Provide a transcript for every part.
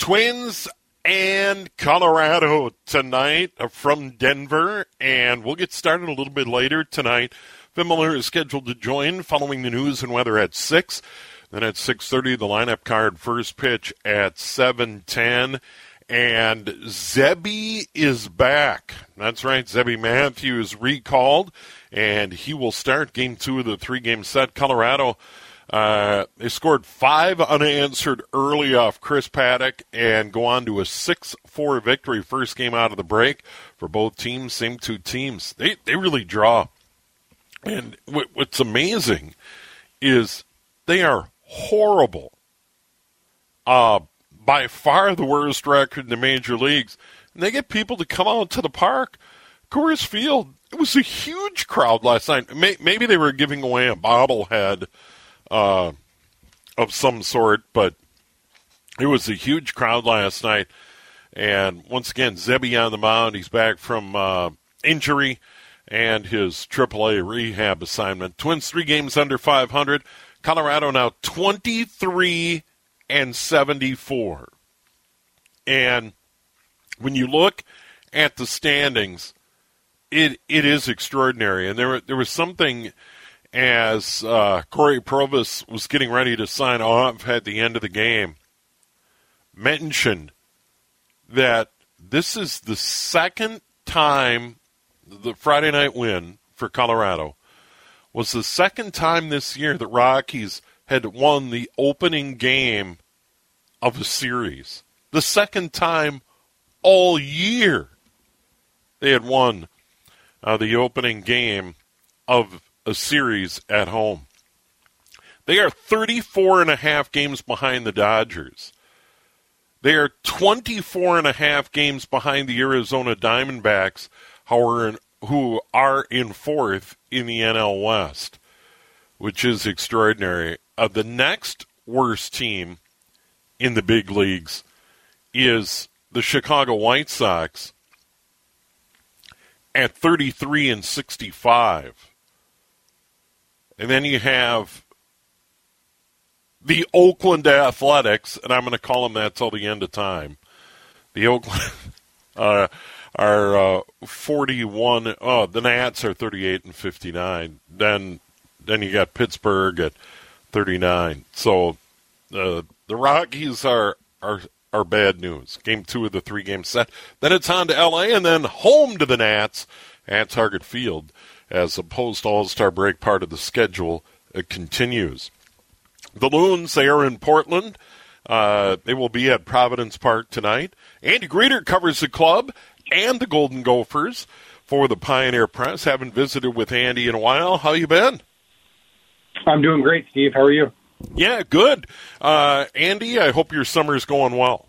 Twins and Colorado tonight from Denver, and we'll get started a little bit later tonight. Finn Miller is scheduled to join following the news and weather at 6. Then at 6:30, the lineup card, first pitch at 7:10. And Zebby is back. That's right, Zebby Matthews recalled, and he will start Game 2 of the 3-game set. Colorado, they scored 5 unanswered early off Chris Paddock and go on to a 6-4 victory, first game out of the break for both teams, same two teams. They really draw. And what's amazing is they are horrible. By far the worst record in the major leagues. And they get people to come out to the park. Coors Field, it was a huge crowd last night. Maybe they were giving away a bobblehead of some sort, but it was a huge crowd last night. And once again, Zebby on the mound. He's back from injury and his AAA rehab assignment. Twins 3 games under 500. Colorado now 23 and 74. And when you look at the standings, it is extraordinary. And there was something as Corey Provis was getting ready to sign off at the end of the game, mentioned that this is the second time the Friday night win for Colorado was the second time this year that Rockies had won the opening game of a series. The second time all year they had won the opening game of a series at home. They are 34.5 games behind the Dodgers. They are 24.5 games behind the Arizona Diamondbacks, who are in fourth in the NL West, which is extraordinary. The next worst team in the big leagues is the Chicago White Sox at 33 and 65. And then you have the Oakland Athletics, and I'm going to call them that till the end of time. The Oakland are 41. Oh, the Nats are 38 and 59. Then you got Pittsburgh at 39. So the Rockies are bad news. Game 2 of the 3-game set. Then it's on to L.A. and then home to the Nats at Target Field as the post-All-Star break part of the schedule continues. The Loons, they are in Portland. They will be at Providence Park tonight. Andy Greder covers the club and the Golden Gophers for the Pioneer Press. Haven't visited with Andy in a while. How you been? I'm doing great, Steve. How are you? Yeah, good. Andy, I hope your summer's going well.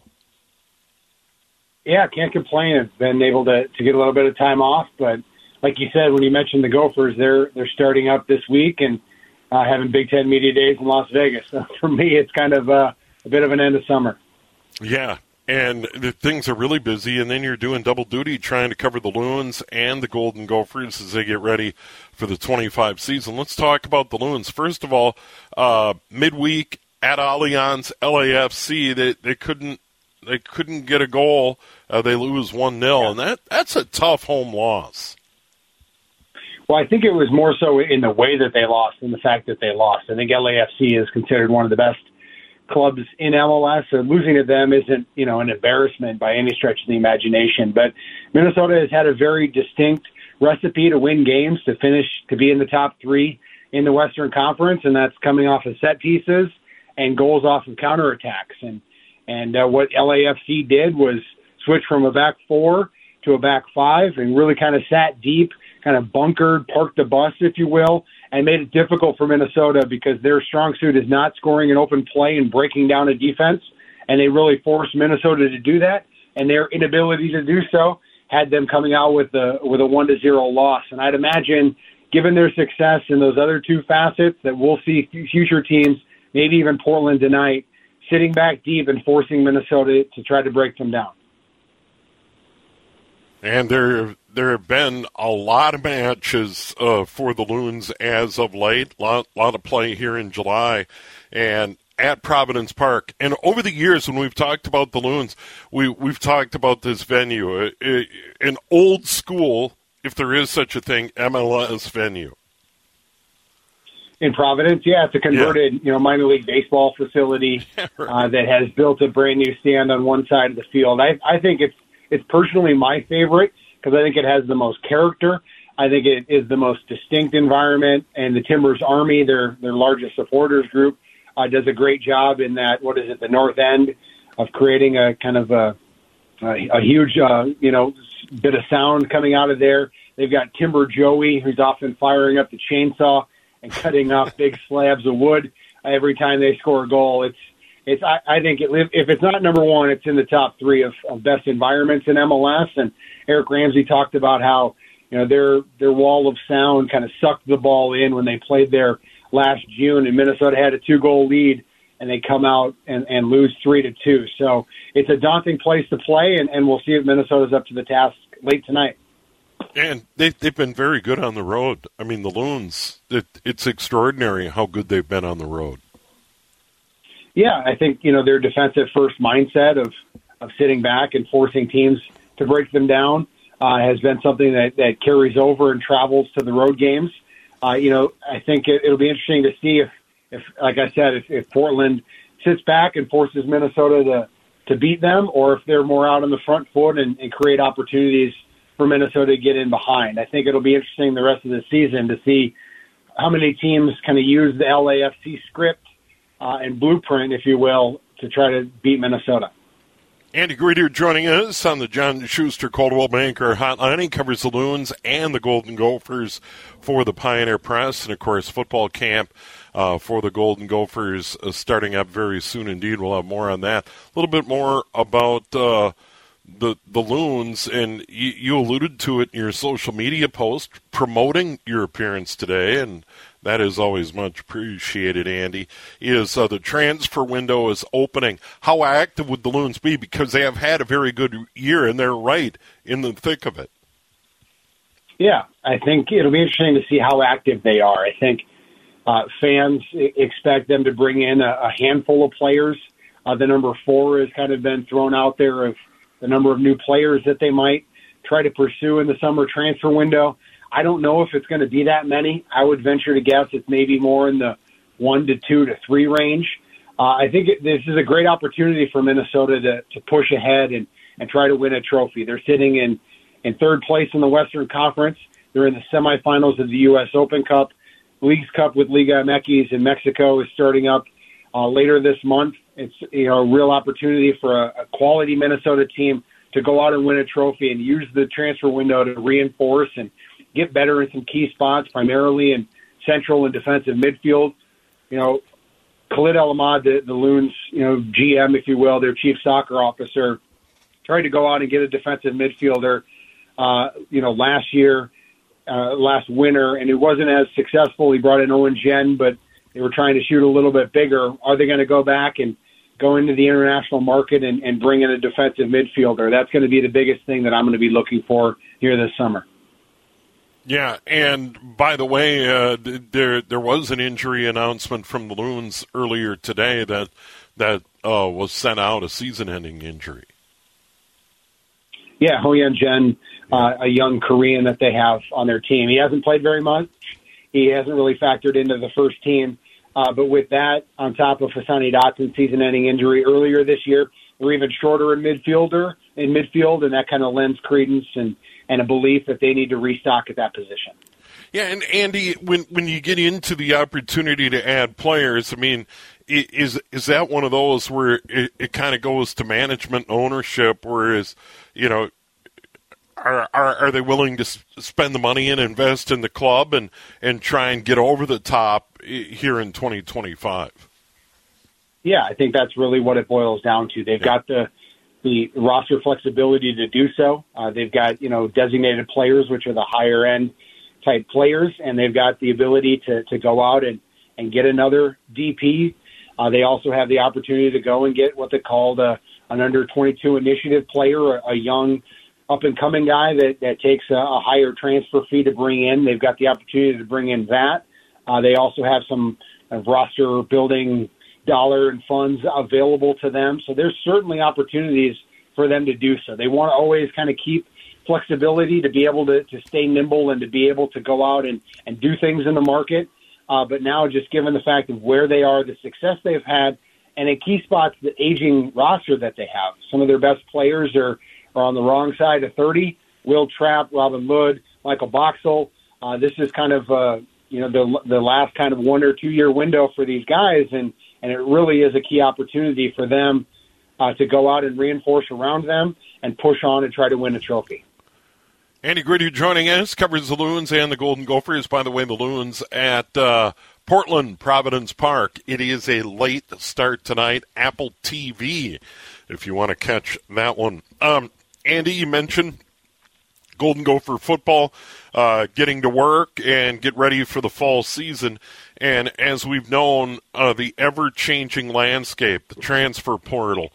Yeah, can't complain. I've been able to get a little bit of time off, but like you said, when you mentioned the Gophers, they're starting up this week and having Big Ten Media Days in Las Vegas. So for me, it's kind of a bit of an end of summer. Yeah, and the things are really busy, and then you're doing double duty trying to cover the Loons and the Golden Gophers as they get ready for the 25 season. Let's talk about the Loons. First of all, midweek at Allianz, LAFC, they couldn't get a goal. They lose 1-0, and that's a tough home loss. Well, I think it was more so in the way that they lost than the fact that they lost. I think LAFC is considered one of the best clubs in MLS, so losing to them isn't, an embarrassment by any stretch of the imagination. But Minnesota has had a very distinct recipe to win games, to be in the top 3 in the Western Conference, and that's coming off of set pieces and goals off of counterattacks. And what LAFC did was switch from a back 4 to a back 5 and really kind of sat deep, kind of bunkered, parked the bus, if you will, and made it difficult for Minnesota because their strong suit is not scoring an open play and breaking down a defense, and they really forced Minnesota to do that, and their inability to do so had them coming out with a 1-0 loss. And I'd imagine, given their success in those other 2 facets, that we'll see future teams, maybe even Portland tonight, sitting back deep and forcing Minnesota to try to break them down. And there have been a lot of matches for the Loons as of late. Lot of play here in July. And at Providence Park. And over the years, when we've talked about the Loons, we've talked about this venue, an old school, if there is such a thing, MLS venue. In Providence, yeah, it's a converted, minor league baseball facility that has built a brand new stand on one side of the field. I think it's personally my favorite because I think it has the most character. I think it is the most distinct environment, and the Timbers Army, their largest supporters group, does a great job in that. What is it? The north end of creating a kind of a huge, bit of sound coming out of there. They've got Timber Joey, who's often firing up the chainsaw and cutting off big slabs of wood every time they score a goal. I think if it's not number one, it's in the top three of best environments in MLS. And Eric Ramsey talked about how their wall of sound kind of sucked the ball in when they played there last June, and Minnesota had a 2-goal lead, and they come out and lose 3-2. So it's a daunting place to play, and we'll see if Minnesota's up to the task late tonight. And they've been very good on the road. I mean, the Loons, it's extraordinary how good they've been on the road. Yeah, I think, their defensive first mindset of sitting back and forcing teams to break them down has been something that carries over and travels to the road games. I think it'll be interesting to see if like I said, if Portland sits back and forces Minnesota to beat them, or if they're more out on the front foot and create opportunities for Minnesota to get in behind. I think it'll be interesting the rest of the season to see how many teams kind of use the LAFC script and blueprint, if you will, to try to beat Minnesota. Andy Greder joining us on the John Schuster Coldwell Banker Hotline. He covers the Loons and the Golden Gophers for the Pioneer Press, and, of course, football camp for the Golden Gophers starting up very soon indeed. We'll have more on that. A little bit more about the Loons, and you alluded to it in your social media post promoting your appearance today, and that is always much appreciated, Andy, is the transfer window is opening. How active would the Loons be? Because they have had a very good year, and they're right in the thick of it. Yeah, I think it'll be interesting to see how active they are. I think fans expect them to bring in a handful of players. The number 4 has kind of been thrown out there of the number of new players that they might try to pursue in the summer transfer window. I don't know if it's going to be that many. I would venture to guess it's maybe more in the 1 to 2 to 3 range. I think this is a great opportunity for Minnesota to push ahead and try to win a trophy. They're sitting in third place in the Western Conference. They're in the semifinals of the U.S. Open Cup. Leagues Cup with Liga MX in Mexico is starting up later this month. It's a real opportunity for a quality Minnesota team to go out and win a trophy and use the transfer window to reinforce and get better in some key spots, primarily in central and defensive midfield. Khalid El Ahmad, the Loons, GM, if you will, their chief soccer officer, tried to go out and get a defensive midfielder, last winter, and it wasn't as successful. He brought in Owen Jen, but they were trying to shoot a little bit bigger. Are they going to go back and go into the international market and bring in a defensive midfielder? That's going to be the biggest thing that I'm going to be looking for here this summer. Yeah, and by the way, there was an injury announcement from the Loons earlier today that was sent out, a season-ending injury. Yeah, Ho-Yeon Jen, a young Korean that they have on their team. He hasn't played very much. He hasn't really factored into the first team. But with that, on top of Hassani Dotson's season-ending injury earlier this year, they're even shorter in midfield, and that kind of lends credence and a belief that they need to restock at that position. Yeah, and Andy, when you get into the opportunity to add players, I mean, is that one of those where it kind of goes to management and ownership, whereas, are they willing to spend the money and invest in the club and try and get over the top here in 2025? Yeah, I think that's really what it boils down to. They've got the roster flexibility to do so. They've got, designated players, which are the higher end type players, and they've got the ability to go out and get another DP. They also have the opportunity to go and get what they called an under 22 initiative player, a young up and coming guy that takes a higher transfer fee to bring in. They've got the opportunity to bring in that. They also have some roster building, dollar in funds available to them. So there's certainly opportunities for them to do so. They want to always kind of keep flexibility to be able to stay nimble and to be able to go out and do things in the market. But now, just given the fact of where they are, the success they've had, and in key spots, the aging roster that they have. Some of their best players are on the wrong side of 30. Will Trapp, Robin Lod, Michael Boxall. This is kind of the last kind of 1 or 2 year window for these guys, and it really is a key opportunity for them to go out and reinforce around them and push on and try to win a trophy. Andy Gritty joining us, covers the Loons and the Golden Gophers. By the way, the Loons at Portland Providence Park. It is a late start tonight, Apple TV, if you want to catch that one. Andy, you mentioned Golden Gopher football, getting to work and get ready for the fall season. And as we've known, the ever-changing landscape, the transfer portal,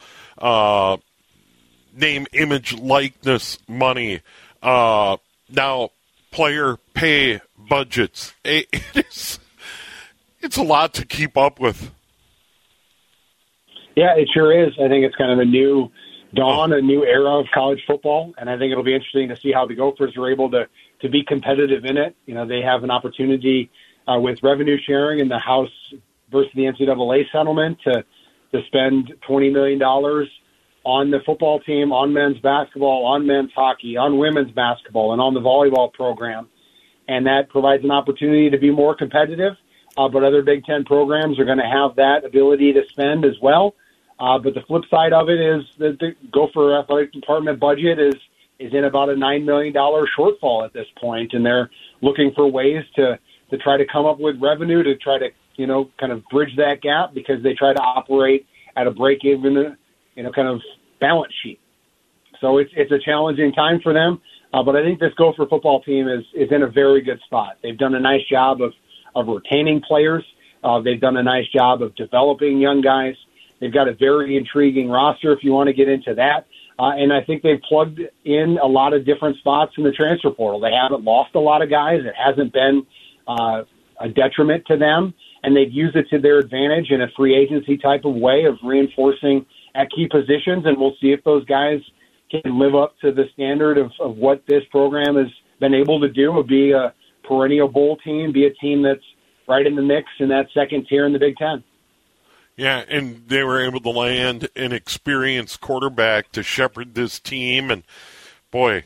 name, image, likeness, money, now player pay budgets. It's a lot to keep up with. Yeah, it sure is. I think it's kind of a new dawn, a new era of college football, and I think it'll be interesting to see how the Gophers are able to be competitive in it. You know, they have an opportunity with revenue sharing in the House versus the NCAA settlement to spend $20 million on the football team, on men's basketball, on men's hockey, on women's basketball, and on the volleyball program. And that provides an opportunity to be more competitive. But other Big Ten programs are going to have that ability to spend as well. But the flip side of it is that the Gopher Athletic Department budget is in about a $9 million shortfall at this point, and they're looking for ways to try to come up with revenue to try to, kind of bridge that gap, because they try to operate at a break-even, kind of balance sheet. So it's a challenging time for them. But I think this Gopher football team is in a very good spot. They've done a nice job of retaining players. They've done a nice job of developing young guys. They've got a very intriguing roster if you want to get into that. And I think they've plugged in a lot of different spots in the transfer portal. They haven't lost a lot of guys. It hasn't been a detriment to them. And they've used it to their advantage in a free agency type of way of reinforcing at key positions. And we'll see if those guys can live up to the standard of what this program has been able to do, of be a perennial bowl team, be a team that's right in the mix in that second tier in the Big Ten. Yeah, and they were able to land an experienced quarterback to shepherd this team. And, boy,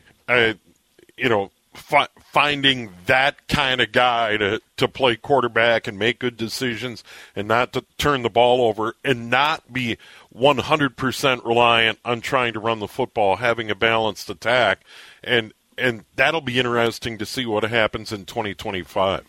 finding that kind of guy to play quarterback and make good decisions and not to turn the ball over and not be 100% reliant on trying to run the football, having a balanced attack. And that'll be interesting to see what happens in 2025.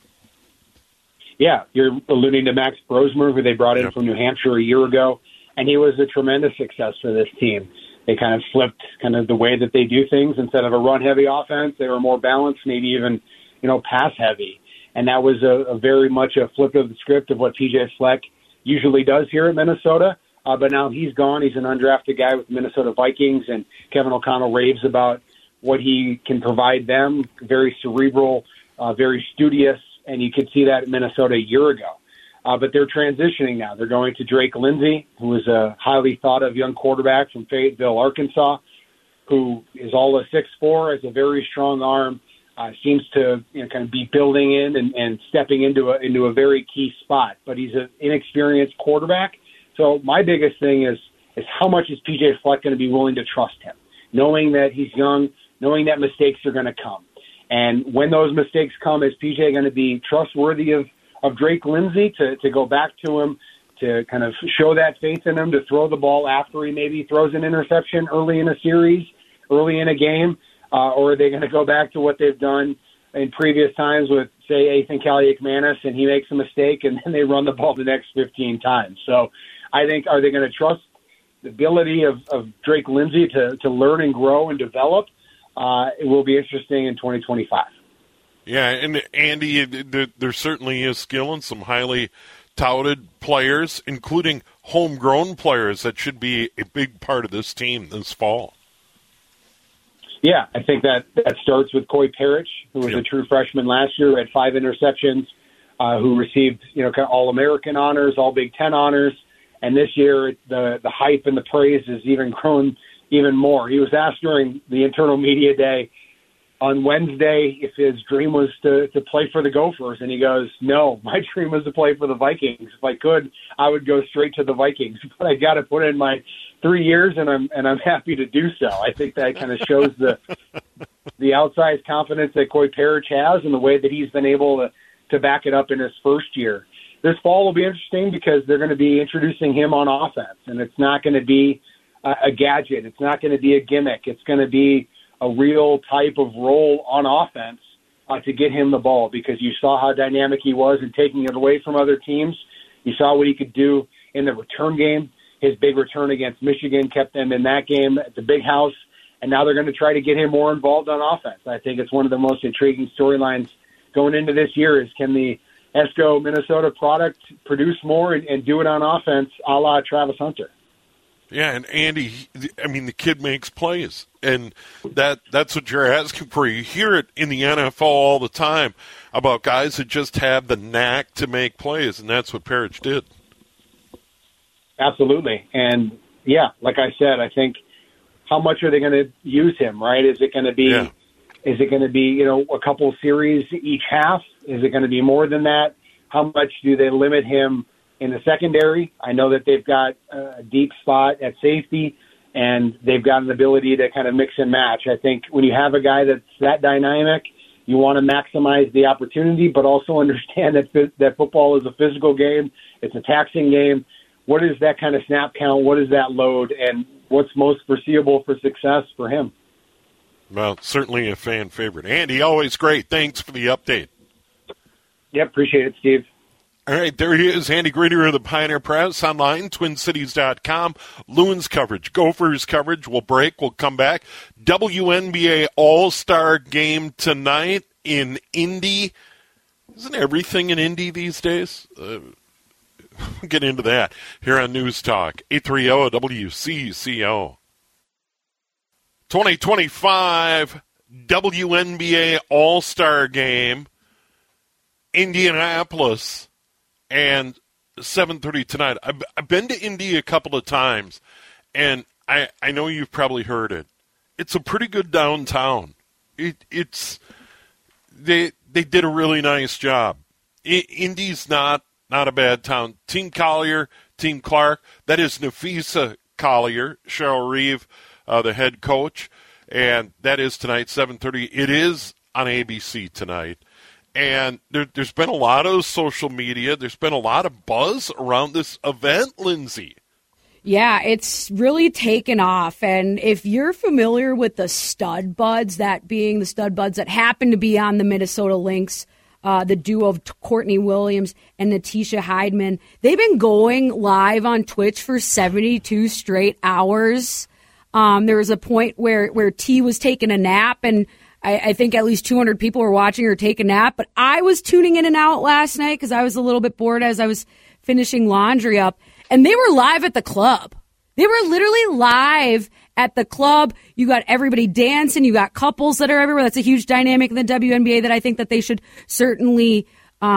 Yeah, you're alluding to Max Brosmer, who they brought in from New Hampshire a year ago, and he was a tremendous success for this team. They kind of flipped kind of the way that they do things. Instead of a run-heavy offense, they were more balanced, maybe even, pass-heavy. And that was a very much a flip of the script of what P.J. Fleck usually does here at Minnesota. But now he's gone. He's an undrafted guy with the Minnesota Vikings, and Kevin O'Connell raves about what he can provide them. Very cerebral, very studious, and you could see that at Minnesota a year ago. But they're transitioning now. They're going to Drake Lindsey, who is a highly thought-of young quarterback from Fayetteville, Arkansas, who is all of 6'4", has a very strong arm, seems to kind of be building in and stepping into a very key spot. But he's an inexperienced quarterback. So my biggest thing is how much is P.J. Fleck going to be willing to trust him, knowing that he's young, knowing that mistakes are going to come. And when those mistakes come, is P.J. going to be trustworthy of Drake Lindsey to go back to him, to kind of show that faith in him, to throw the ball after he maybe throws an interception early in a series, early in a game? Or are they going to go back to what they've done in previous times with, say, Ethan Kaliakmanis, and he makes a mistake and then they run the ball the next 15 times? So I think, are they going to trust the ability of Drake Lindsey to learn and grow and develop? It will be interesting in 2025. Yeah, and Andy, there certainly is skill in some highly touted players, including homegrown players that should be a big part of this team this fall. Yeah, I think that starts with Coy Parrish, who was a true freshman last year, had 5 interceptions, who received kind of All-American honors, All Big Ten honors, And this year, the hype and the praise has even grown even more. He was asked during the internal media day on Wednesday if his dream was to play for the Gophers, and he goes, "No, my dream was to play for the Vikings. If I could, I would go straight to the Vikings, but I got to put in my 3 years, and I'm happy to do so." I think that kind of shows the outsized confidence that Coy Parrish has and the way that he's been able to back it up in his first year. This fall will be interesting because they're going to be introducing him on offense, and it's not going to be a gadget. It's not going to be a gimmick. It's going to be a real type of role on offense to get him the ball, because you saw how dynamic he was in taking it away from other teams. You saw what he could do in the return game. His big return against Michigan kept them in that game at the Big House, and now they're going to try to get him more involved on offense. I think it's one of the most intriguing storylines going into this year is, can the ESCO Minnesota product produce more and do it on offense a la Travis Hunter? Yeah, and Andy, I mean, the kid makes plays, and that's what you're asking for. You hear it in the NFL all the time about guys that just have the knack to make plays, and that's what Parrish did. Absolutely. And, yeah, like I said, I think how much are they going to use him, right? Is it going to be a couple of series each half? Is it going to be more than that? How much do they limit him in the secondary? I know that they've got a deep spot at safety, and they've got an ability to kind of mix and match. I think when you have a guy that's that dynamic, you want to maximize the opportunity, but also understand that football is a physical game. It's a taxing game. What is that kind of snap count? What is that load? And what's most foreseeable for success for him? Well, certainly a fan favorite. Andy, always great. Thanks for the update. Yep, appreciate it, Steve. All right, there he is, Andy Grenier of the Pioneer Press, online, twincities.com. Loons coverage, Gophers coverage. We'll break. We'll come back. WNBA All-Star Game tonight in Indy. Isn't everything in Indy these days? We'll get into that here on News Talk, 830 WCCO. 2025 WNBA All-Star Game, Indianapolis, and 7:30 tonight. I've been to Indy a couple of times, and I know you've probably heard it. It's a pretty good downtown. They did a really nice job. Indy's not a bad town. Team Collier, Team Clark, that is Nafisa Collier, Cheryl Reeve, the head coach, and that is tonight, 7:30. It is on ABC tonight. And there's been a lot of social media. There's been a lot of buzz around this event, Lindsay. Yeah, it's really taken off. And if you're familiar with the Stud Buds, that being the Stud Buds that happen to be on the Minnesota Lynx, the duo of Courtney Williams and Natisha Heidman, they've been going live on Twitch for 72 straight hours. There was a point where T was taking a nap, and I think at least 200 people were watching her take a nap. But I was tuning in and out last night because I was a little bit bored as I was finishing laundry up. And they were live at the club. They were literally live at the club. You got everybody dancing. You got couples that are everywhere. That's a huge dynamic in the WNBA that I think that they should certainly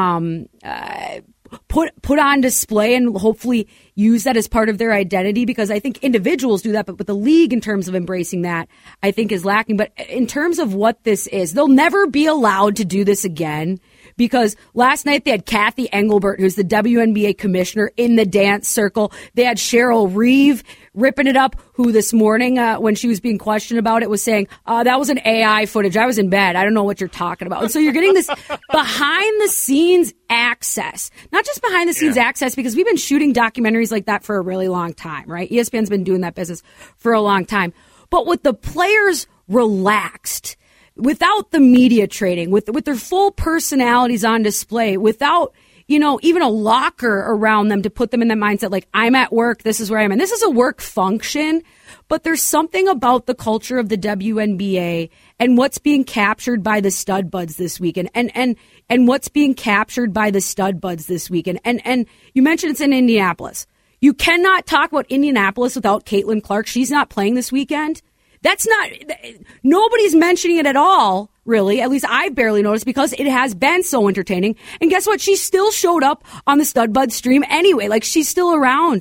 put on display and hopefully use that as part of their identity, because I think individuals do that, but with the league in terms of embracing that, I think is lacking. But in terms of what this is, they'll never be allowed to do this again, because last night they had Kathy Engelbert, who's the WNBA commissioner, in the dance circle. They had Cheryl Reeve ripping it up, who this morning, when she was being questioned about it, was saying, that was an AI footage. I was in bed. I don't know what you're talking about. And so you're getting this behind-the-scenes access. Not just behind-the-scenes access, because we've been shooting documentaries like that for a really long time, right? ESPN's been doing that business for a long time. But with the players relaxed, without the media trading, with their full personalities on display, without, even a locker around them to put them in that mindset, like, I'm at work, this is where I am. And this is a work function, but there's something about the culture of the WNBA and what's being captured by the Stud Buds this weekend, and what's being captured by the Stud Buds this weekend. And you mentioned it's in Indianapolis. You cannot talk about Indianapolis without Caitlin Clark. She's not playing this weekend. Nobody's mentioning it at all, really. At least I barely noticed, because it has been so entertaining. And guess what? She still showed up on the Stud Bud stream anyway. Like, she's still around.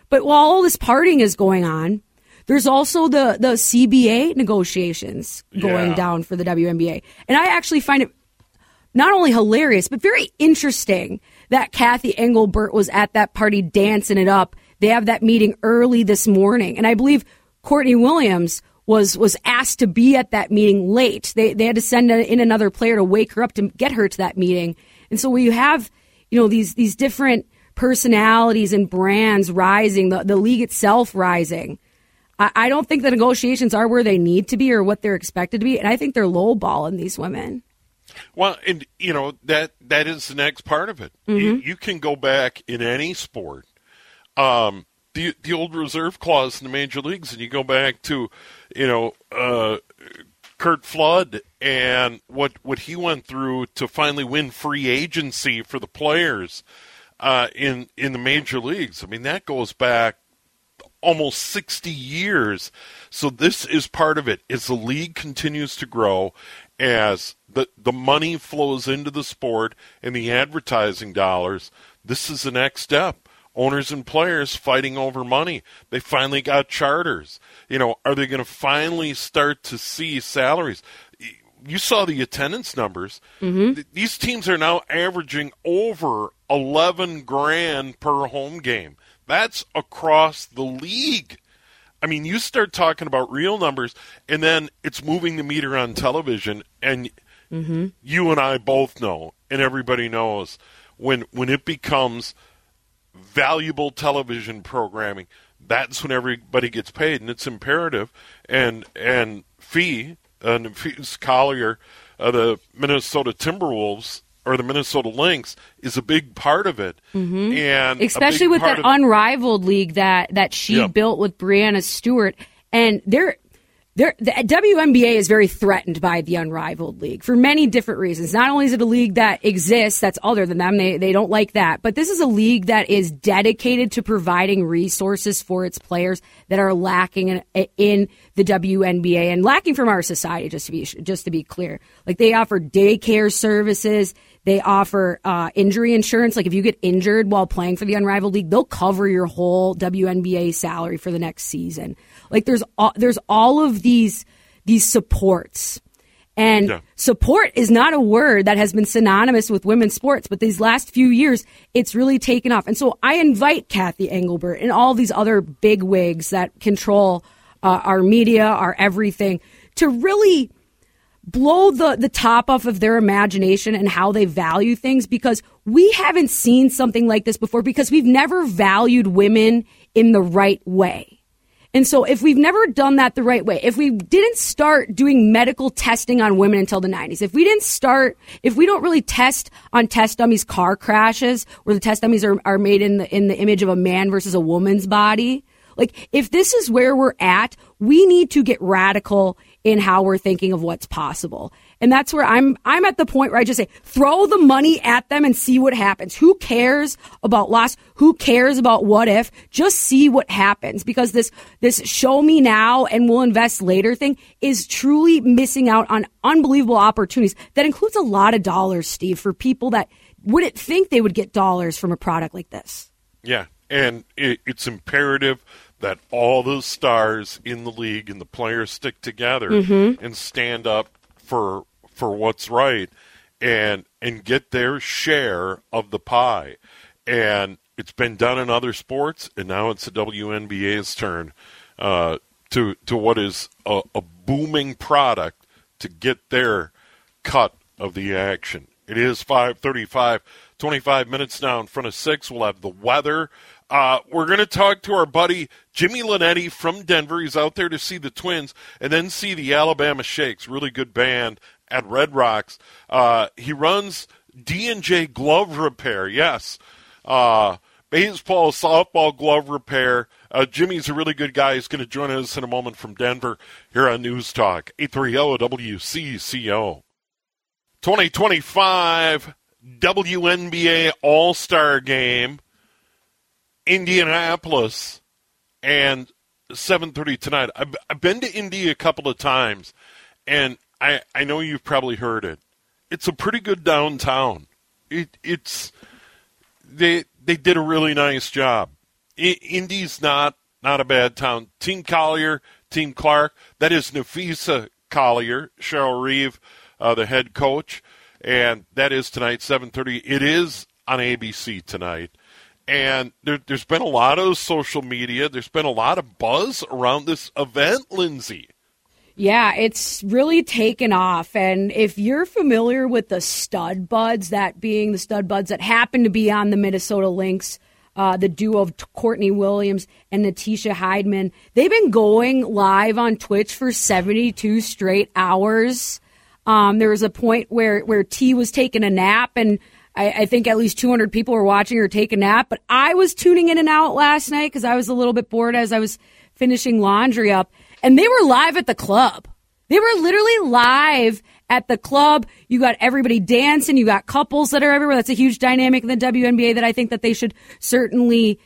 But while all this partying is going on, there's also the CBA negotiations going down for the WNBA. And I actually find it not only hilarious, but very interesting that Kathy Engelbert was at that party dancing it up. They have that meeting early this morning. And I believe Courtney Williams was asked to be at that meeting late. They had to send in another player to wake her up to get her to that meeting. And so when you have, these different personalities and brands rising, the league itself rising, I don't think the negotiations are where they need to be or what they're expected to be, and I think they're lowballing these women. Well, and that is the next part of it. Mm-hmm. You can go back in any sport, the old reserve clause in the major leagues, and you go back to Curt Flood and what he went through to finally win free agency for the players in the major leagues. I mean, that goes back almost 60 years. So this is part of it. As the league continues to grow, as the money flows into the sport and the advertising dollars, this is the next step. Owners and players fighting over money. They finally got charters. Are they going to finally start to see salaries? You saw the attendance numbers. Mm-hmm. These teams are now averaging over $11,000 per home game. That's across the league. I mean, you start talking about real numbers, and then it's moving the meter on television, and you and I both know, and everybody knows, when it becomes valuable television programming, that's when everybody gets paid, and it's imperative. And Fee Collier, the Minnesota Timberwolves, or the Minnesota Lynx, is a big part of it. Mm-hmm. And especially with that unrivaled league that she built with Breanna Stewart. And the WNBA is very threatened by the unrivaled league for many different reasons. Not only is it a league that exists that's other than them, they don't like that, but this is a league that is dedicated to providing resources for its players that are lacking in the WNBA and lacking from our society, just to be clear. Like, they offer daycare services. They offer injury insurance. Like, if you get injured while playing for the unrivaled league, they'll cover your whole WNBA salary for the next season. Like, there's all of these supports. And support is not a word that has been synonymous with women's sports, but these last few years, it's really taken off. And so I invite Kathy Engelbert and all these other bigwigs that control our media, our everything, to really blow the top off of their imagination and how they value things, because we haven't seen something like this before, because we've never valued women in the right way. And so if we've never done that the right way, if we didn't start doing medical testing on women until the 90s, if we don't really test on test dummies car crashes, where the test dummies are made in the image of a man versus a woman's body, like, if this is where we're at, we need to get radical in how we're thinking of what's possible. And that's where I'm at the point where I just say, throw the money at them and see what happens. Who cares about loss? Who cares about what if? Just see what happens, because this show me now and we'll invest later thing is truly missing out on unbelievable opportunities. That includes a lot of dollars, Steve, for people that wouldn't think they would get dollars from a product like this. Yeah, and it's imperative that all the stars in the league and the players stick together and stand up for what's right and get their share of the pie. And it's been done in other sports, and now it's the WNBA's turn to what is a booming product to get their cut of the action. It is 5:35, 25 minutes now in front of 6. We'll have the weather. We're going to talk to our buddy Jimmy Linetti from Denver. He's out there to see the Twins and then see the Alabama Shakes, really good band at Red Rocks. He runs D&J Glove Repair, yes. Baseball, softball glove repair. Jimmy's a really good guy. He's going to join us in a moment from Denver here on News Talk 830 WCCO. 2025 WNBA All-Star Game. Indianapolis, and 7:30 tonight. I've been to Indy a couple of times, and I know you've probably heard it. It's a pretty good downtown. They did a really nice job. Indy's not a bad town. Team Collier, Team Clark. That is Nafisa Collier, Cheryl Reeve, the head coach, and that is tonight, 7:30. It is on ABC tonight. And there's been a lot of social media. There's been a lot of buzz around this event, Lindsay. Yeah, it's really taken off. And if you're familiar with the Stud Buds, that being the Stud Buds that happen to be on the Minnesota Lynx, the duo of Courtney Williams and Natisha Heidman, they've been going live on Twitch for 72 straight hours. There was a point where T was taking a nap, and I think at least 200 people were watching her take a nap. But I was tuning in and out last night because I was a little bit bored as I was finishing laundry up. And they were live at the club. They were literally live at the club. You got everybody dancing. You got couples that are everywhere. That's a huge dynamic in the WNBA that I think that they should certainly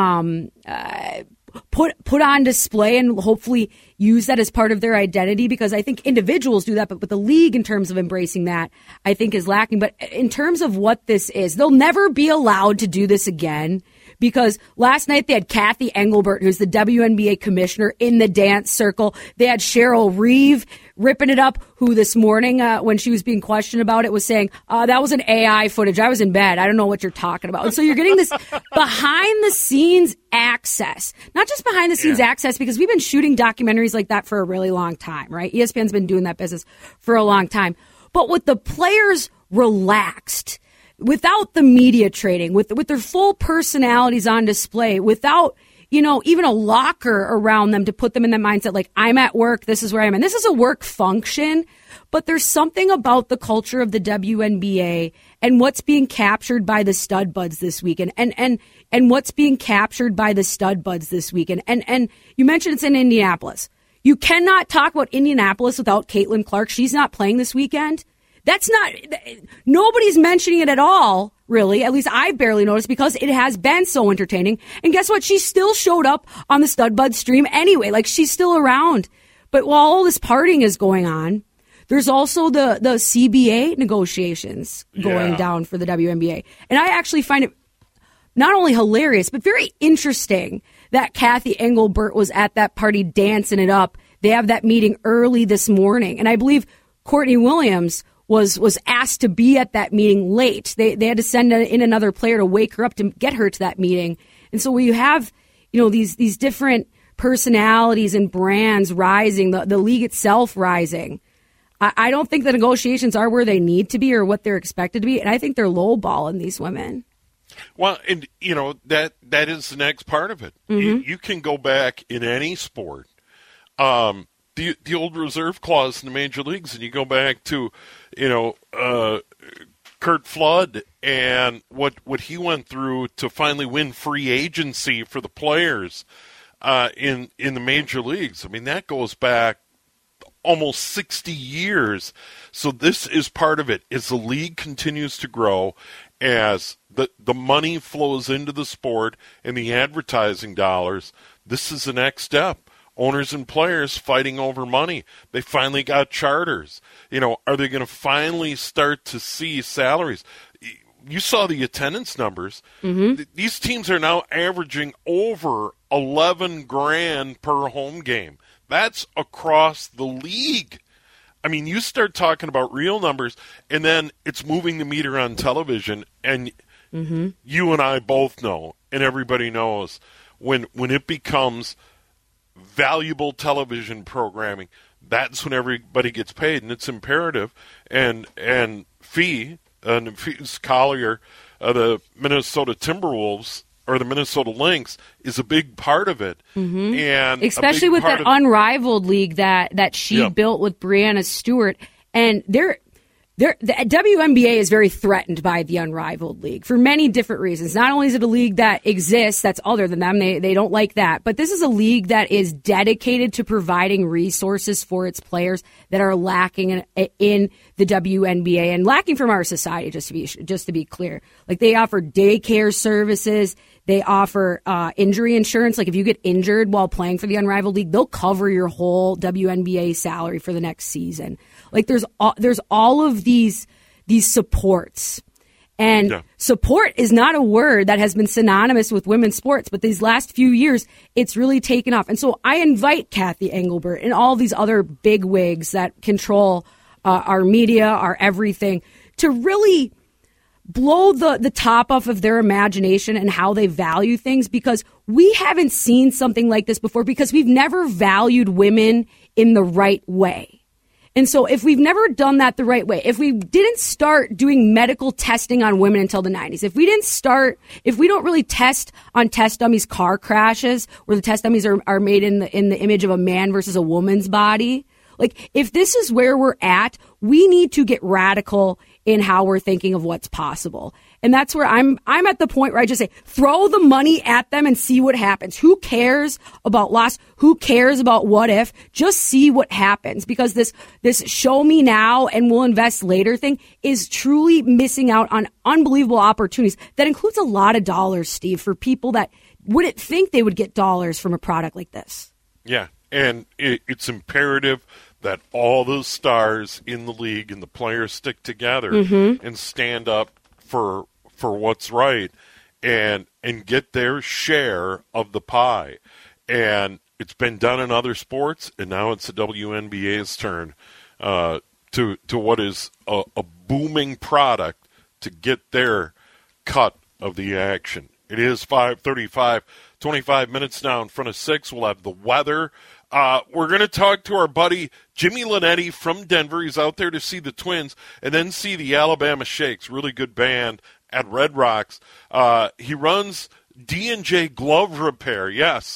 put on display and hopefully use that as part of their identity, because I think individuals do that, but the league in terms of embracing that, I think is lacking. But in terms of what this is, they'll never be allowed to do this again, because last night they had Kathy Engelbert, who's the WNBA commissioner, in the dance circle. They had Cheryl Reeve ripping it up, who this morning, when she was being questioned about it, was saying, that was an AI footage. I was in bed. I don't know what you're talking about. And so you're getting this behind-the-scenes access. Not just behind-the-scenes access, because we've been shooting documentaries like that for a really long time, right? ESPN's been doing that business for a long time. But with the players relaxed, without the media trading, with their full personalities on display, without, even a locker around them to put them in that mindset, like, I'm at work, this is where I am. And this is a work function, but there's something about the culture of the WNBA and what's being captured by the Stud Buds this weekend, and what's being captured by the Stud Buds this weekend. And you mentioned it's in Indianapolis. You cannot talk about Indianapolis without Caitlin Clark. She's not playing this weekend. Nobody's mentioning it at all, really. At least I barely noticed, because it has been so entertaining. And guess what? She still showed up on the Stud Bud stream anyway. Like, she's still around. But while all this partying is going on, there's also the CBA negotiations going down for the WNBA. And I actually find it not only hilarious, but very interesting that Kathy Engelbert was at that party dancing it up. They have that meeting early this morning. And I believe Courtney Williams was asked to be at that meeting late. They had to send in another player to wake her up to get her to that meeting. And so when you have, these different personalities and brands rising, the league itself rising, I don't think the negotiations are where they need to be or what they're expected to be. And I think they're lowballing these women. Well, and, that is the next part of it. Mm-hmm. You can go back in any sport. The old reserve clause in the major leagues, and you go back to, Curt Flood and what he went through to finally win free agency for the players in the major leagues. I mean, that goes back almost 60 years. So this is part of it. As the league continues to grow, as the money flows into the sport and the advertising dollars, this is the next step. Owners and players fighting over money. They finally got charters. Are they going to finally start to see salaries? You saw the attendance numbers. Mm-hmm. These teams are now averaging over $11,000 per home game. That's across the league. I mean, you start talking about real numbers, and then it's moving the meter on television, and you and I both know, and everybody knows, when it becomes valuable television programming, that's when everybody gets paid, and it's imperative. And Nafisa Collier, the Minnesota Timberwolves, or the Minnesota Lynx, is a big part of it. Mm-hmm. And especially with that unrivaled league that she built with Breanna Stewart. And the WNBA is very threatened by the unrivaled league for many different reasons. Not only is it a league that exists that's other than them, they don't like that, but this is a league that is dedicated to providing resources for its players that are lacking in the WNBA and lacking from our society, just to be clear. Like, they offer daycare services, they offer injury insurance. Like, if you get injured while playing for the unrivaled league, they'll cover your whole WNBA salary for the next season. Like, there's all of these supports. And support is not a word that has been synonymous with women's sports, but these last few years, it's really taken off. And so I invite Kathy Engelbert and all these other big wigs that control our media, our everything, to really blow the top off of their imagination and how they value things, because we haven't seen something like this before, because we've never valued women in the right way. And so if we've never done that the right way, if we didn't start doing medical testing on women until the 90s, if we don't really test on test dummies car crashes, where the test dummies are made in the image of a man versus a woman's body, like, if this is where we're at, we need to get radical in how we're thinking of what's possible. And that's where I'm at the point where I just say, throw the money at them and see what happens. Who cares about loss? Who cares about what if? Just see what happens, because this show me now and we'll invest later thing is truly missing out on unbelievable opportunities. That includes a lot of dollars, Steve, for people that wouldn't think they would get dollars from a product like this. Yeah, and it's imperative that all those stars in the league and the players stick together and stand up for what's right and get their share of the pie. And it's been done in other sports, and now it's the WNBA's turn to what is a booming product to get their cut of the action. It is 5:35, 25 minutes now in front of 6. We'll have the weather. We're going to talk to our buddy Jimmy Linetti from Denver. He's out there to see the Twins and then see the Alabama Shakes, really good band at Red Rocks. He runs D&J Glove Repair, yes.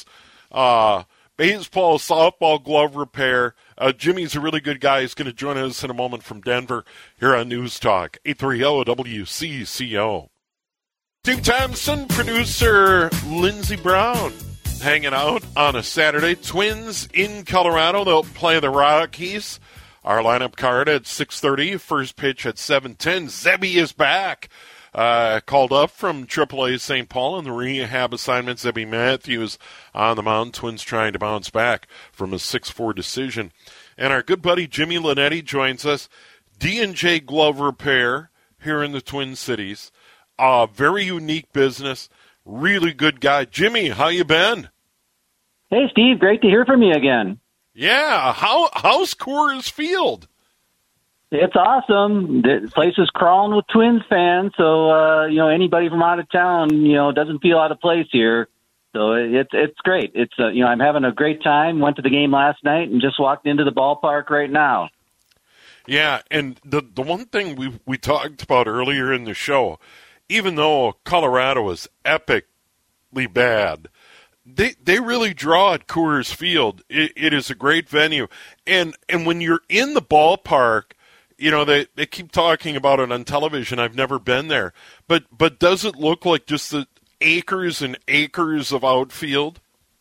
Baseball, softball glove repair. Jimmy's a really good guy. He's going to join us in a moment from Denver here on News Talk 830 WCCO. Steve Thompson, producer Lindsey Brown, hanging out on a Saturday. Twins in Colorado. They'll play the Rockies. Our lineup card at 6:30. First pitch at 7:10. Zebby is back. Called up from AAA St. Paul on the rehab assignment. Zebby Matthews on the mound. Twins trying to bounce back from a 6-4 decision. And our good buddy Jimmy Linetti joins us. D&J Glove Repair here in the Twin Cities. Very unique business. Really good guy. Jimmy, how you been? Hey, Steve. Great to hear from you again. Yeah. How's Coors Field? It's awesome. The place is crawling with Twins fans, so anybody from out of town, doesn't feel out of place here. So it's great. It's I'm having a great time. Went to the game last night and just walked into the ballpark right now. Yeah, and the one thing we talked about earlier in the show, even though Colorado is epically bad, they really draw at Coors Field. It is a great venue, and when you're in the ballpark, they keep talking about it on television. I've never been there, but does it look like just the acres and acres of outfield?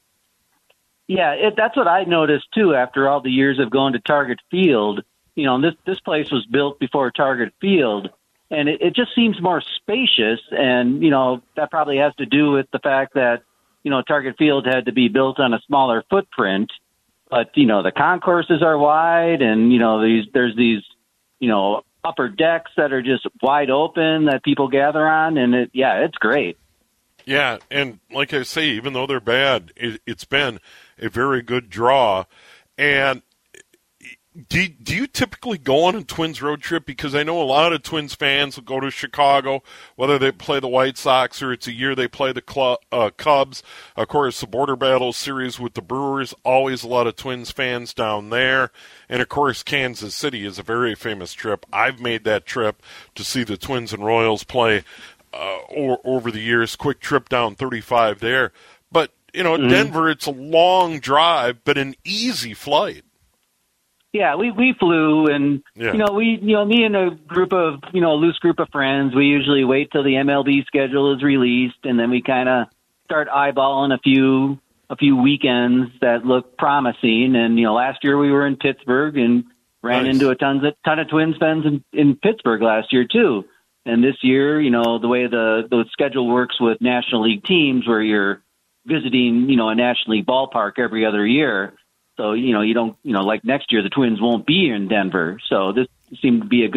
Yeah, that's what I noticed too. After all the years of going to Target Field, this place was built before Target Field. And it just seems more spacious, and, that probably has to do with the fact that, Target Field had to be built on a smaller footprint. But, the concourses are wide, and, there's these, upper decks that are just wide open that people gather on, and it's great. Yeah, and like I say, even though they're bad, it's been a very good draw. And do you typically go on a Twins road trip? Because I know a lot of Twins fans will go to Chicago, whether they play the White Sox or it's a year they play the Cubs. Of course, the Border Battle series with the Brewers, always a lot of Twins fans down there. And, of course, Kansas City is a very famous trip. I've made that trip to see the Twins and Royals play over the years. Quick trip down 35 there. But, Denver, it's a long drive, but an easy flight. Yeah, we flew, and me and a group of loose group of friends, we usually wait till the MLB schedule is released, and then we kind of start eyeballing a few weekends that look promising. And last year we were in Pittsburgh and ran into a ton of Twins fans in Pittsburgh last year too. And this year, the way the schedule works with National League teams, where you're visiting a National League ballpark every other year. So, you don't, like next year, the Twins won't be in Denver. So this seemed to be a good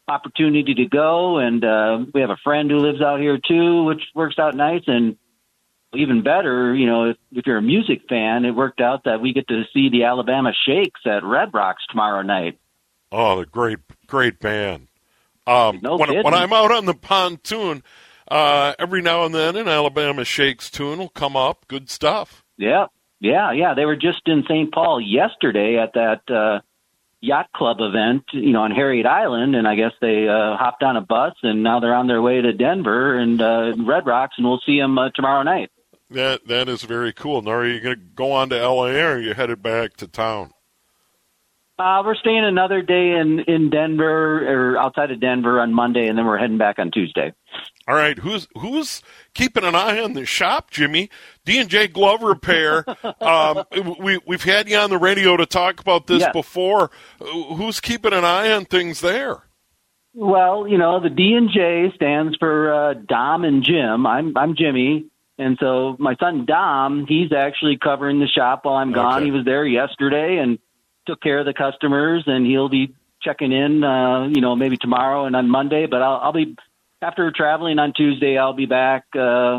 opportunity to go, and we have a friend who lives out here too, which works out nice. And even better, if you're a music fan, it worked out that we get to see the Alabama Shakes at Red Rocks tomorrow night. Oh, the great band. When I'm out on the pontoon, every now and then an Alabama Shakes tune will come up. Good stuff. Yeah. They were just in St. Paul yesterday at that yacht club event, on Harriet Island, and I guess they hopped on a bus, and now they're on their way to Denver and Red Rocks, and we'll see them tomorrow night. That is very cool. Now, are you going to go on to L.A. or are you headed back to town? We're staying another day in Denver, or outside of Denver on Monday, and then we're heading back on Tuesday. All right, who's keeping an eye on the shop, Jimmy? D&J Glove Repair. We've had you on the radio to talk about this before. Who's keeping an eye on things there? Well, the D&J stands for Dom and Jim. I'm Jimmy, and so my son Dom, he's actually covering the shop while I'm gone. Okay. He was there yesterday and took care of the customers, and he'll be checking in, maybe tomorrow and on Monday. But I'll be, after traveling on Tuesday, I'll be back, full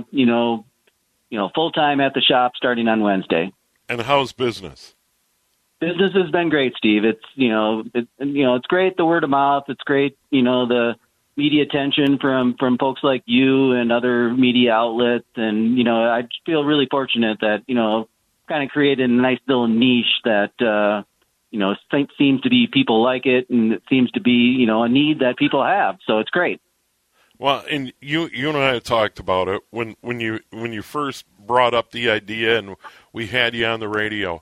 time at the shop starting on Wednesday. And how's business? Business has been great, Steve. It's it's great, the word of mouth. It's great, the media attention from folks like you and other media outlets. And, I feel really fortunate that, kind of created a nice little niche that, seems to be people like it, and it seems to be, a need that people have. So it's great. Well, and you and I had talked about it when you first brought up the idea, and we had you on the radio.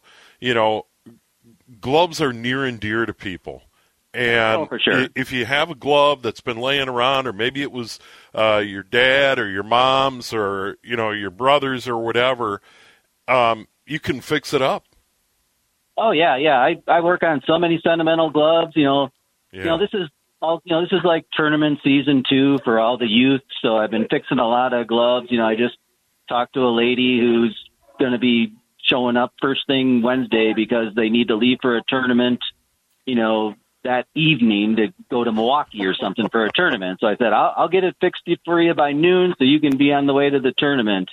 Gloves are near and dear to people, and for sure. If you have a glove that's been laying around, or maybe it was your dad or your mom's or your brother's or whatever, you can fix it up. Oh yeah. I work on so many sentimental gloves. This is all. This is like tournament season 2 for all the youth. So I've been fixing a lot of gloves. I just talked to a lady who's going to be showing up first thing Wednesday because they need to leave for a tournament. That evening to go to Milwaukee or something for a tournament. So I said I'll get it fixed for you by noon so you can be on the way to the tournament.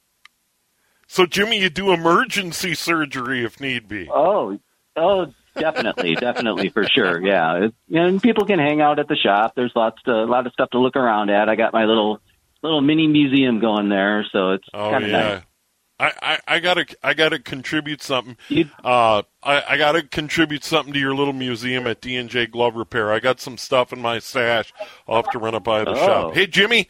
So, Jimmy, you do emergency surgery if need be. Oh, definitely, for sure. Yeah, and people can hang out at the shop. There's a lot of stuff to look around at. I got my little mini museum going there, so it's kind of nice. I gotta contribute something. I gotta contribute something to your little museum at D&J Glove Repair. I got some stuff in my stash. I'll have to run it by the shop. Hey, Jimmy,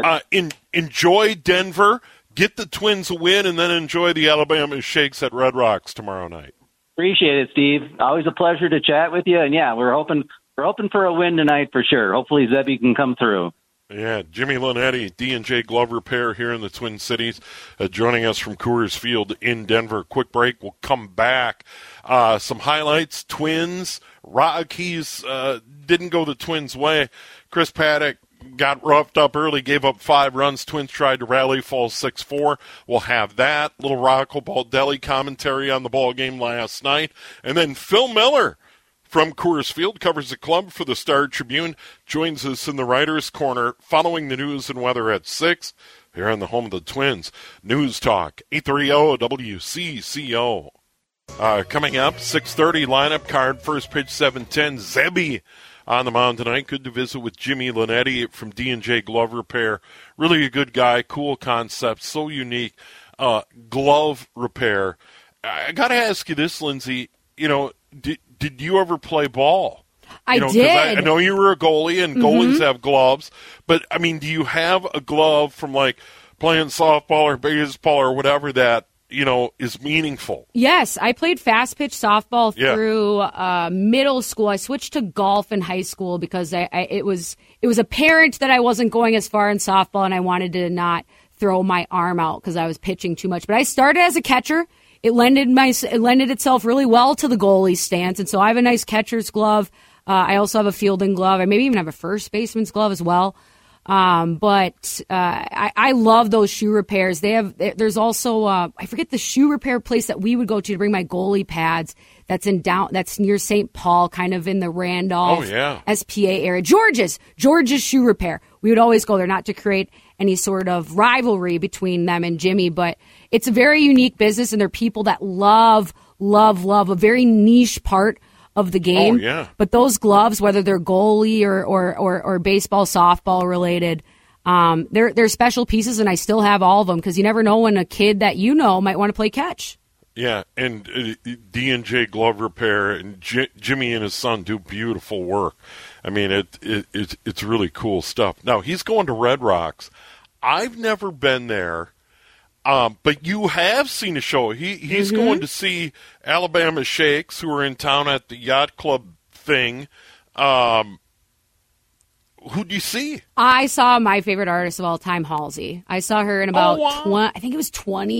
enjoy Denver. Get the Twins a win, and then enjoy the Alabama Shakes at Red Rocks tomorrow night. Appreciate it, Steve. Always a pleasure to chat with you. And yeah, we're hoping for a win tonight for sure. Hopefully Zebby can come through. Yeah, Jimmy Linetti, D&J Glove Repair here in the Twin Cities, joining us from Coors Field in Denver. Quick break. We'll come back. Some highlights. Twins. Rockies didn't go the Twins' way. Chris Paddock got roughed up early, gave up 5 runs. Twins tried to rally, falls 6-4. We'll have that. Little Rocco Baldelli commentary on the ball game last night. And then Phil Miller from Coors Field covers the club for the Star Tribune, joins us in the Writers' Corner following the news and weather at 6 here on the home of the Twins. News Talk, 830 WCCO. Coming up, 6:30 lineup card, first pitch 7:10. Zebby on the mound tonight. Good to visit with Jimmy Linetti from D&J Glove Repair. Really a good guy, cool concept, so unique. Glove repair. I got to ask you this, Lindsay. Did you ever play ball? I did. I know you were a goalie, and goalies have gloves. But, do you have a glove from, playing softball or baseball or whatever that, is meaningful? Yes, I played fast pitch softball through middle school. I switched to golf in high school because it was apparent that I wasn't going as far in softball, and I wanted to not throw my arm out because I was pitching too much. But I started as a catcher. It lended itself really well to the goalie stance, and so I have a nice catcher's glove. I also have a fielding glove. I maybe even have a first baseman's glove as well. But I love those shoe repairs. There's also I forget the shoe repair place that we would go to bring my goalie pads. that's near St. Paul, kind of in the Randolph SPA area. George's Shoe Repair. We would always go there, not to create any sort of rivalry between them and Jimmy, but it's a very unique business, and they're people that love a very niche part of the game. Oh, yeah. But those gloves, whether they're goalie or baseball, softball related, they're special pieces, and I still have all of them because you never know when a kid that you know might want to play catch. Yeah, and D&J Glove Repair and Jimmy and his son do beautiful work. I mean, it's really cool stuff. Now, he's going to Red Rocks. I've never been there. But you have seen a show. He's going to see Alabama Shakes, who are in town at the yacht club thing. Who do you see? I saw my favorite artist of all time, Halsey. I saw her in about, I think it was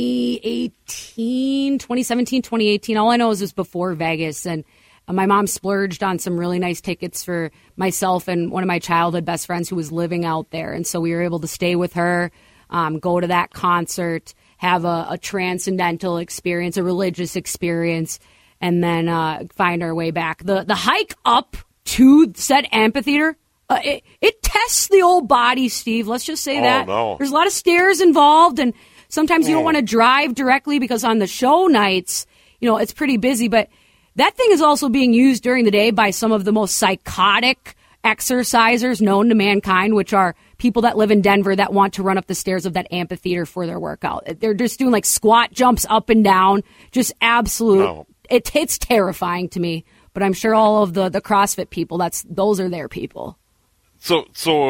2017, 2018. All I know is it was before Vegas, and my mom splurged on some really nice tickets for myself and one of my childhood best friends who was living out there. And so we were able to stay with her, go to that concert, have a transcendental experience, a religious experience, and then find our way back. The hike up to said amphitheater, it tests the old body, Steve. Let's just say that. No. There's a lot of stairs involved, and sometimes you don't want to drive directly because on the show nights, it's pretty busy. But that thing is also being used during the day by some of the most psychotic exercisers known to mankind, which are people that live in Denver that want to run up the stairs of that amphitheater for their workout. They're just doing like squat jumps up and down, just absolute. No. It's terrifying to me, but I'm sure all of the CrossFit people, those are their people. So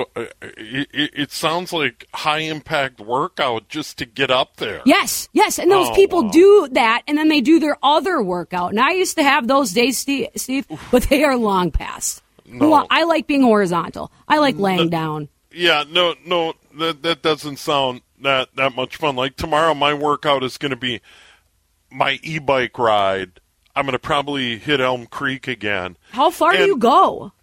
it sounds like high impact workout just to get up there. Yes, and those people do that, and then they do their other workout. And I used to have those days, Steve, but they are long past. No. I like being horizontal. I like laying down. Yeah, no, that doesn't sound that much fun. Like tomorrow, my workout is going to be my e-bike ride. I'm going to probably hit Elm Creek again. How far do you go?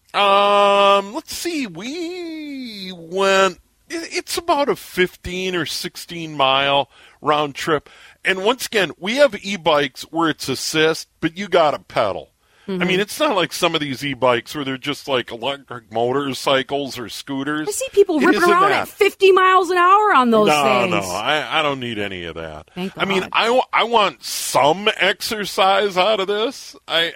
Let's see. We went. It's about a 15 or 16 mile round trip. And once again, we have e-bikes where it's assist, but you got to pedal. I mean, it's not like some of these e-bikes where they're just like electric motorcycles or scooters. I see people ripping around at 50 miles an hour on those things. No, I don't need any of that. Thank God. I mean, I want some exercise out of this. I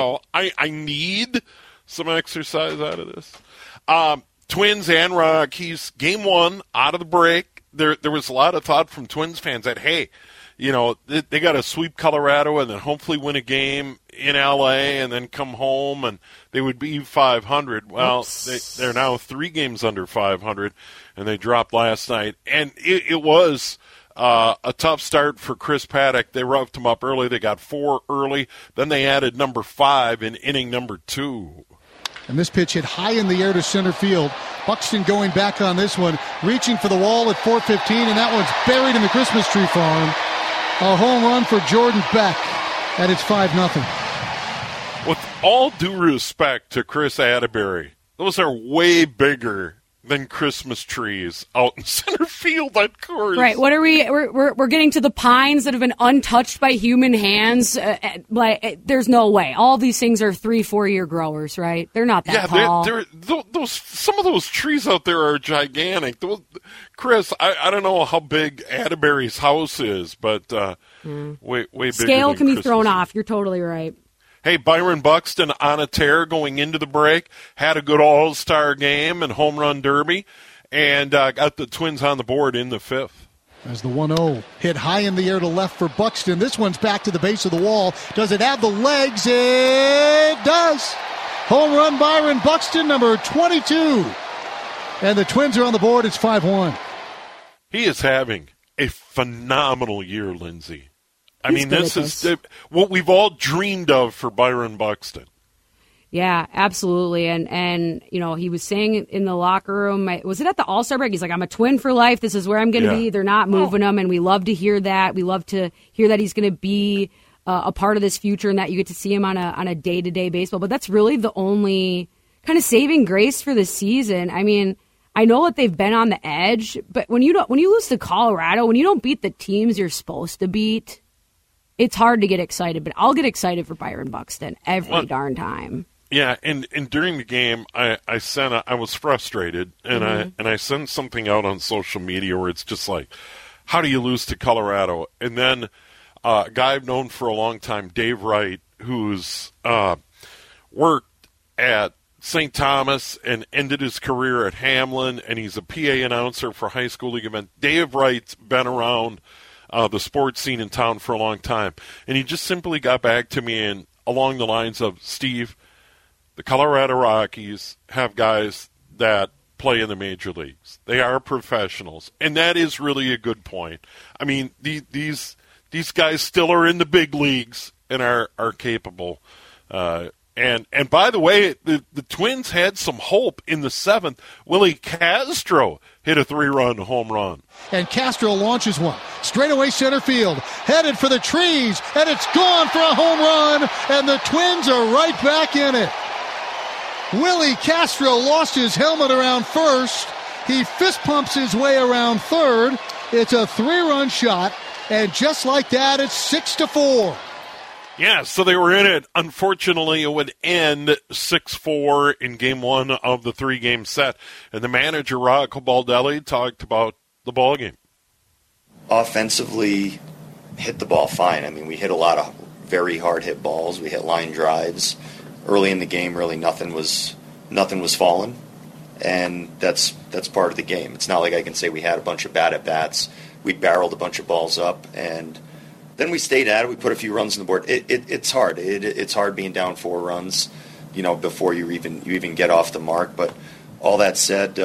need some exercise out of this. Twins and Rockies, game one, out of the break. There was a lot of thought from Twins fans that, hey, they got to sweep Colorado and then hopefully win a game in L.A. and then come home and they would be 500. Well, they're now 3 games under 500, and they dropped last night. And it was a tough start for Chris Paddock. They roughed him up early. They got 4 early. Then they added number 5 in inning number 2. And this pitch hit high in the air to center field. Buxton going back on this one, reaching for the wall at 4:15, and that one's buried in the Christmas tree farm. A home run for Jordan Beck, and it's 5-0. With all due respect to Chris Atterbury, those are way bigger than Christmas trees out in center field at Coors. Right. What are we? We're getting to the pines that have been untouched by human hands. There's no way. All these things are 3-4 year growers, right? They're not that tall. Those some of those trees out there are gigantic. Chris, I don't know how big Atterbury's house is, but way bigger. Scale can be Christmas thrown off. You're totally right. Hey, Byron Buxton on a tear going into the break, had a good all-star game and home run derby, and got the Twins on the board in the 5th. As the 1-0 hit high in the air to left for Buxton. This one's back to the base of the wall. Does it have the legs? It does. Home run Byron Buxton, number 22. And the Twins are on the board. It's 5-1. He is having a phenomenal year, Lindsay. I mean, this is what we've all dreamed of for Byron Buxton. Yeah, absolutely. And he was saying in the locker room, was it at the All-Star break? He's like, I'm a Twin for life. This is where I'm going to be. They're not moving him, and we love to hear that. We love to hear that he's going to be a part of this future and that you get to see him on a day-to-day baseball. But that's really the only kind of saving grace for the season. I mean, I know that they've been on the edge, but when you lose to Colorado, when you don't beat the teams you're supposed to beat, it's hard to get excited, but I'll get excited for Byron Buxton every darn time. Yeah, and during the game, I was frustrated, and I sent something out on social media where it's just like, how do you lose to Colorado? And then a guy I've known for a long time, Dave Wright, who's worked at St. Thomas and ended his career at Hamlin, and he's a PA announcer for high school league event. Dave Wright's been around the sports scene in town for a long time, and he just simply got back to me and along the lines of, Steve, the Colorado Rockies have guys that play in the major leagues. They are professionals, and that is really a good point. I mean, these guys still are in the big leagues and are capable. And by the way, the Twins had some hope in the 7th. Willie Castro hit a 3-run home run. And Castro launches one. Straightaway center field. Headed for the trees. And it's gone for a home run. And the Twins are right back in it. Willie Castro lost his helmet around first. He fist pumps his way around third. It's a 3-run shot. And just like that, it's 6-4. Yeah, so they were in it. Unfortunately, it would end 6-4 in Game 1 of the 3-game set. And the manager, Rocco Baldelli, talked about the ballgame. Offensively, hit the ball fine. I mean, we hit a lot of very hard hit balls. We hit line drives. Early in the game, really nothing was falling. And that's part of the game. It's not like I can say we had a bunch of bad at-bats. We barreled a bunch of balls up, and then we stayed at it. We put a few runs on the board. It's hard. It's hard being down 4 runs, before you even get off the mark. But all that said,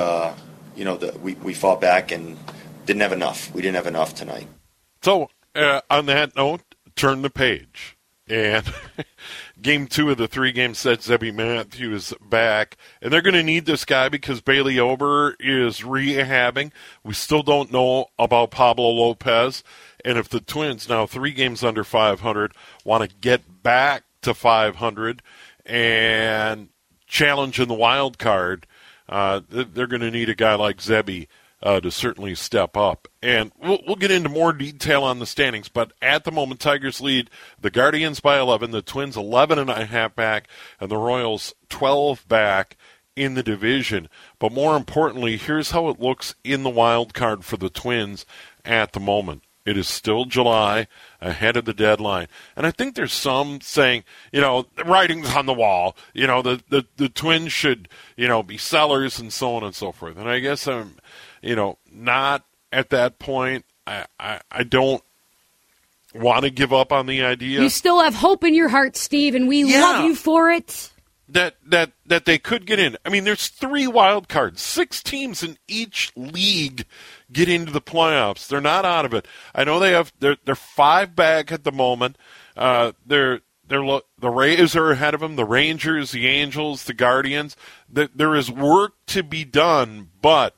we fought back and didn't have enough. We didn't have enough tonight. So on that note, turn the page. And Game 2 of the 3-game set, Zebby Matthews back. And they're going to need this guy because Bailey Ober is rehabbing. We still don't know about Pablo Lopez. And if the Twins, now 3 games under 500, want to get back to 500 and challenge in the wild card, they're going to need a guy like Zebby to certainly step up. And we'll get into more detail on the standings, but at the moment, Tigers lead the Guardians by 11, the Twins 11.5 back, and the Royals 12 back in the division. But more importantly, here's how it looks in the wild card for the Twins at the moment. It is still July, ahead of the deadline. And I think there's some saying, the writing's on the wall. The Twins should, be sellers and so on and so forth. And I guess I'm, not at that point. I don't want to give up on the idea. You still have hope in your heart, Steve, and we love you for it. That they could get in. I mean, there's 3 wild cards. 6 teams in each league get into the playoffs. They're not out of it. I know they're 5 back at the moment. The Rays are ahead of them. The Rangers, the Angels, the Guardians. There is work to be done, but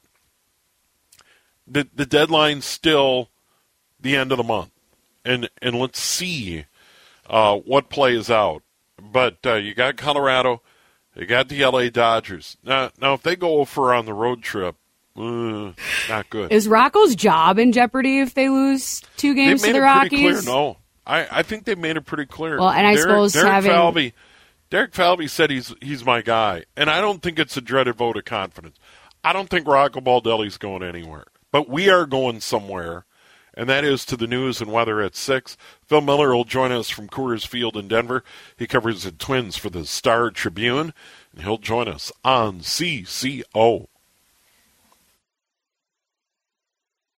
the deadline's still the end of the month, and let's see what plays out. But you got Colorado, you got the LA Dodgers. Now if they go over on the road trip, not good. Is Rocco's job in jeopardy if they lose 2 games to the Rockies? No, I think they made it pretty clear. Well, and I suppose Derek Falvey said he's my guy, and I don't think it's a dreaded vote of confidence. I don't think Rocco Baldelli's going anywhere, but we are going somewhere, and that is to the news and weather at 6. Phil Miller will join us from Coors Field in Denver. He covers the Twins for the Star Tribune, and he'll join us on CCO.